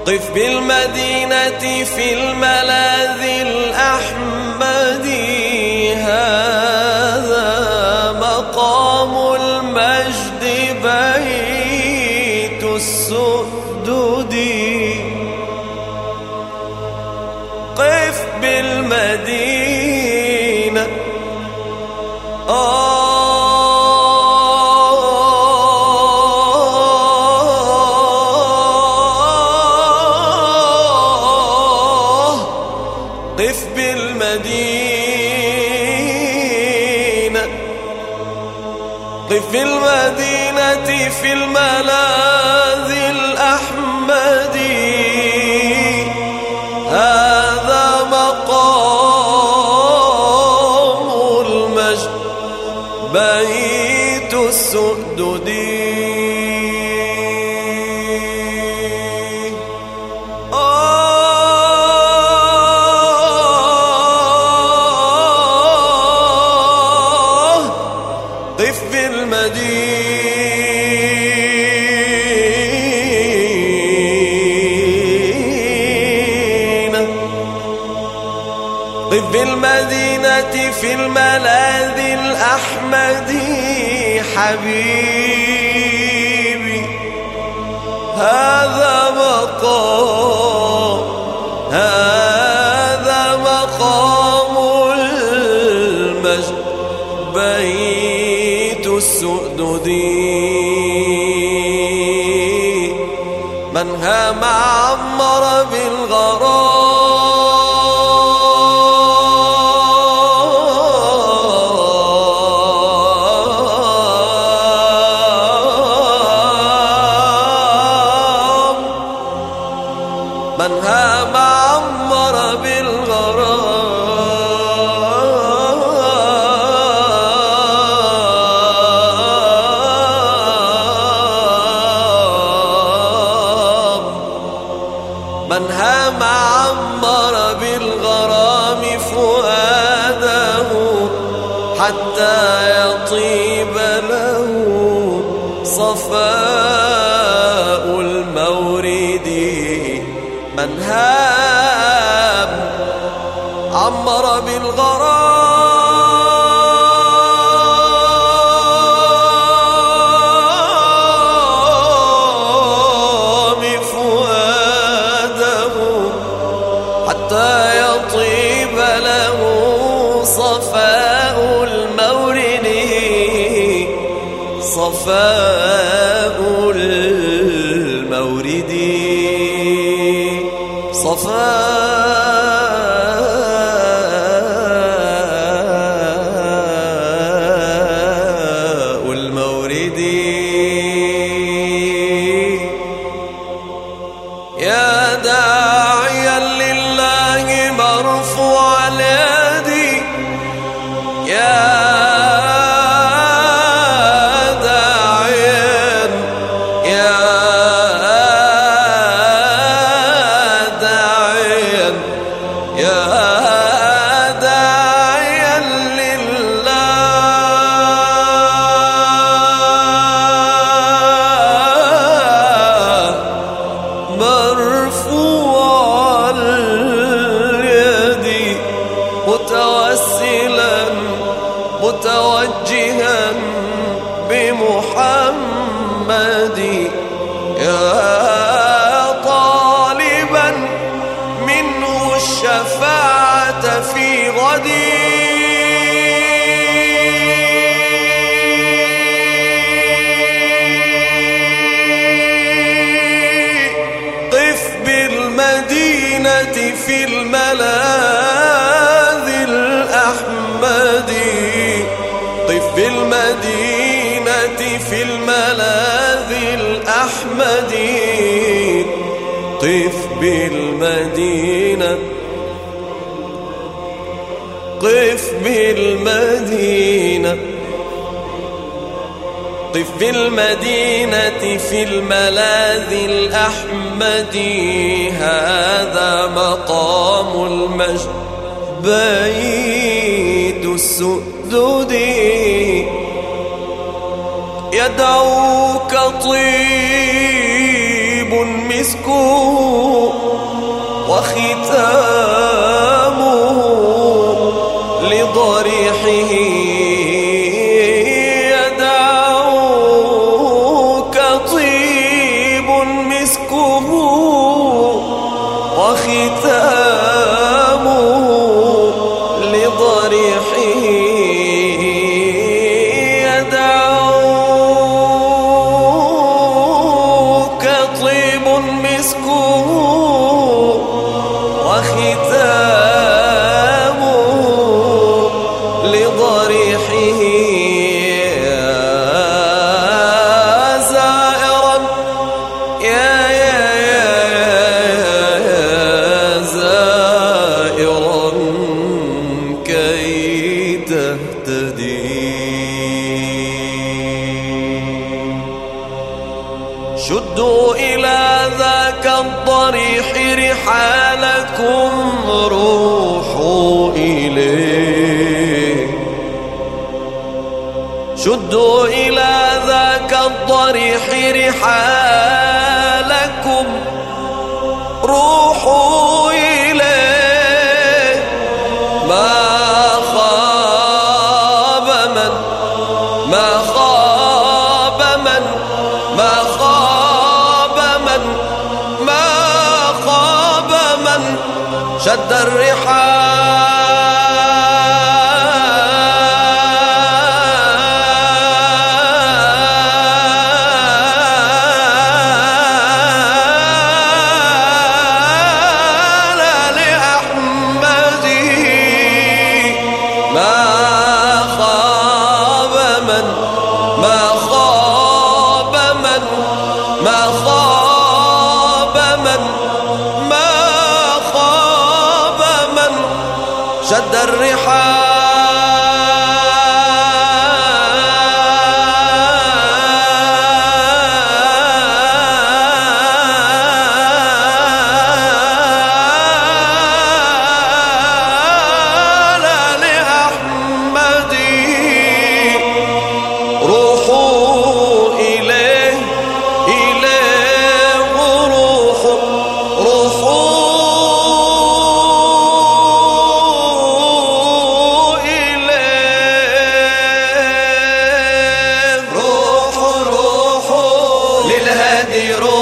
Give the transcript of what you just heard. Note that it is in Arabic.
قف بالمدينة في الملاذ الأحمدي، هذا مقام المجد بيت السؤدد. قف بالمدينة قف بالمدينة، قف بالمدينة في الملاذ الأحمدي، هذا مقام المجد بيت السؤدد. قف بالمدينة، قف بالمدينة في الملاذ الأحمدي، حبيبي هذا مقام المجد بيت السؤدد. من هام عمر بالغرام، من هام عمر بالغرام، من هام عمر بالغرام فؤاده حتى يطيب له صفاء المورد. من هام عمر بالغرام فؤاده حتى يطيب له صفاء المورد، صفاء المورد، صفاء المورد. يا داعيا لله مرفوع اليد، يا داعيا، يا داعيا، يا داعيا لله مرفوع اليد، متوسلا متوجها بمحمد، يا طالبا منه الشفاعة في غدي. قف بالمدينة في الملاذ الأحمدي، قف بالمدينة في الملاذ الأحمدي، قف بالمدينة، قف بالمدينة، قف بالمدينة في الملاذ الأحمدي، هذا مقام المجد بيت السؤدد. يدعوك طيب مسكون شدوا إلى ذاك الضريح رحالكم روحوا إليه شدوا إلى ذاك الضريح رحالكم روحوا إليه ما خاب من ما خاب من ما خاب من ما خاب من شد الرحال شد الرحال لأحمد روحوا إليه إليه روحوا روحوا